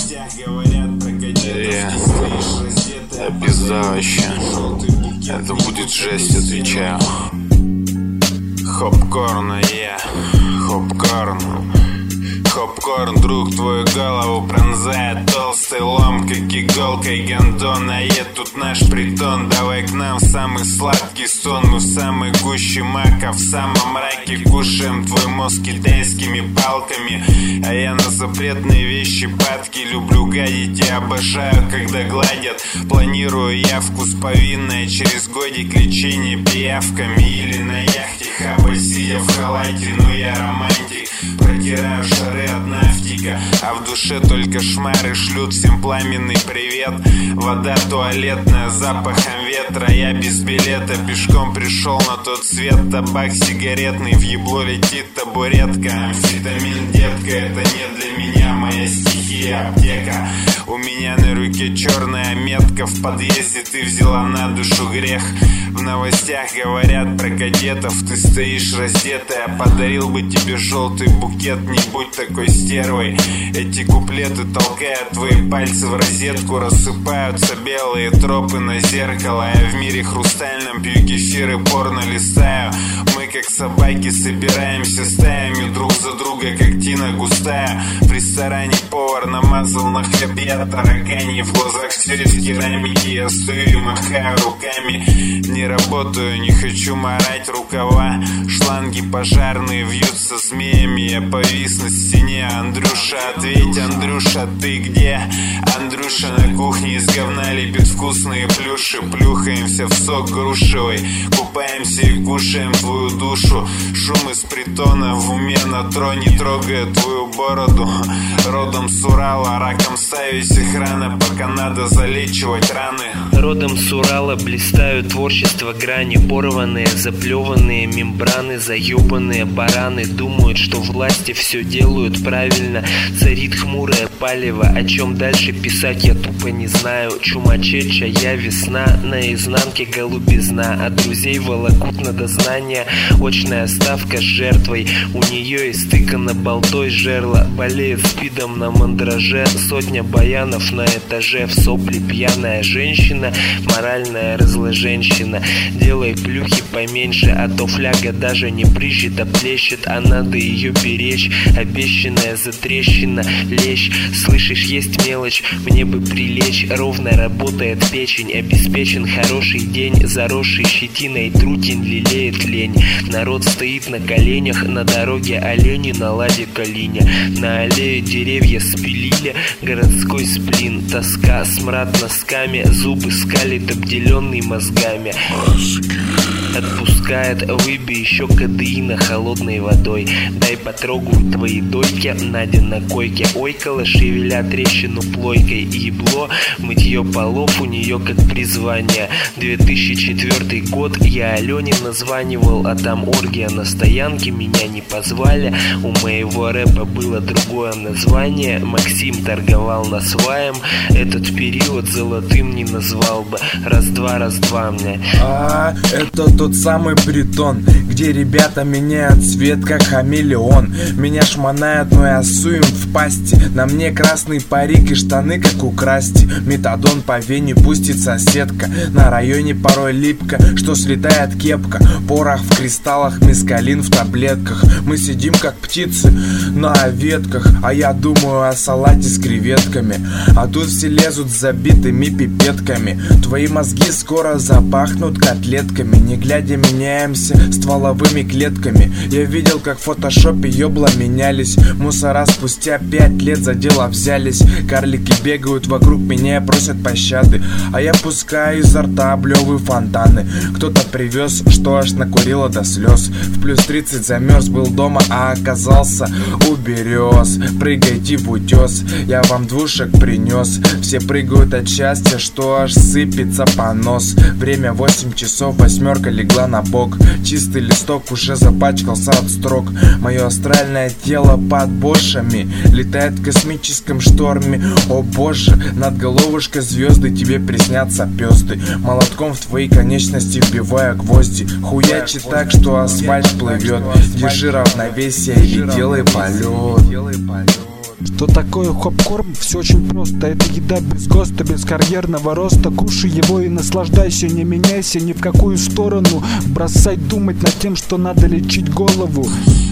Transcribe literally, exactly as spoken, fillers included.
Обязательно. Это будет жесть, отвечаю. Хопкорн, я, хопкорн. Хопкорн, друг, твою голову пронзает толстой лом, как иголкой гондон. А е тут наш притон, давай к нам в самый сладкий сон. Мы в самой гуще мака, в самом мраке кушаем твой мозг китайскими палками. А я на запретные вещи падки, люблю гадить и обожаю, когда гладят. Планирую явку с повинной, через годик лечение пиявками. Или на яхте хапать, сидя в халате, ну я романтик. Протираю шары от нафтика, а в душе только шмары шлют всем пламенный привет. Вода туалетная, запахом ветра. Я без билета пешком пришел на тот свет. Табак сигаретный, в ебло летит табуретка. Амфетамин, детка, это не для меня, моя стихия аптека. У меня на руке черная метка, в подъезде ты взяла на душу грех. В новостях говорят про кадетов, ты стоишь раздетая. Подарил бы тебе желтый букет, не будь такой стервой. Эти куплеты толкают твои пальцы в розетку, рассыпаются белые тропы на зеркало. Я в мире хрустальном пью кефир и порно листаю. Мы как собаки собираемся стаями друг за друга, как тина густая. В ресторане повар намазал на хлебе таракани. В глазах все из керамики, я стою и махаю руками. Не работаю, не хочу марать рукава. Шланги пожарные вьются змеями. Я повис на стене. Андрюша, ответь, Андрюша, ты где? Андрюша на кухне из говна лепит вкусные плюши. Плюхаемся в сок грушевый, купаемся и кушаем твою душу. Шум из притона в уме на троне трогает твою бороду. Родом с Урала, раком ставить их рано, пока надо залечивать раны. Родом с Урала блистают творчество грани. Порванные, заплеванные мембраны, заебанные бараны думают, что власти все делают правильно. Царит хмурое палево, о чем дальше писать я тупо не знаю. Чумачеча, я весна, наизнанке голубизна. А друзей волокут на дознание. Очная ставка с жертвой, у нее истыкана болтой жерла. Болеет спидом на мандраже, сотня баянов на этаже. В сопли пьяная женщина, моральная разложенщина. Делай плюхи поменьше, а то фляга даже не прыщет, а плещет. А надо ее беречь, обещанная затрещина. Лещ, слышишь, есть мелочь, мне бы прилечь. Ровно работает печень, обеспечен хороший день. Заросший щетиной трутень лелеет лень. Народ стоит на коленях, на дороге олени на ладе калине. На аллее деревья спилили, городской сплин. Тоска, смрад носками, зубы скалит, обделенный мозгами. Отпускает, выбей еще кадеина холодной водой. Дай потрогаю твои дойки, Надя на койке ойкала, шевеля трещину плойкой. Ебло, мытье полов у нее как призвание. две тысячи четвёртый год, я Алене названивал, а там оргия на стоянке, меня не позвали. У моего рэпа было другое название. Максим торговал насваем, этот период золотым не назвал бы. Раз-два, раз-два мне. А, это тот самый притон, где ребята меняют цвет как хамелеон. Меня шмонают, но я суем в пасти. На мне красный парик и штаны как у Красти. Метадон по вене пустит соседка. На районе порой липко, что слетает кепка. Порох в кристаллах, мескалин в таблетках. Мы сидим как птицы на ветках, а я думаю о салате с креветками. А тут все лезут с забитыми пипетками. Твои мозги скоро запахнут котлетками. Не глядя меняемся стволовыми клетками. Я видел, как в фотошопе ёбла менялись. Мусора спустя пять лет за дело взялись. Карлики бегают вокруг меня и просят пощады, а я пускаю изо рта облёвые фонтаны. Кто-то привез, что аж накурило до слез. В плюс тридцать замерз, был дома, а оказался у берез. Прыгайте в утес, я вам двушек принес. Все прыгают от счастья, что аж сыпется понос. Время восемь часов, восьмерка легла на бок. Чистый листок уже запачкался от строк. Мое астральное тело под бошами летает в космическом шторме. О боже, над головушкой звезды, тебе приснятся пёзды. Молотком в твои конечности вбивая гвозди. Хуячи так, что асфальт плывет. Держи равновесие и делай полет. Что такое хопкорн? Все очень просто. Это еда без ГОСТа, без карьерного роста. Кушай его и наслаждайся, не меняйся ни в какую сторону. Бросай думать над тем, что надо лечить голову.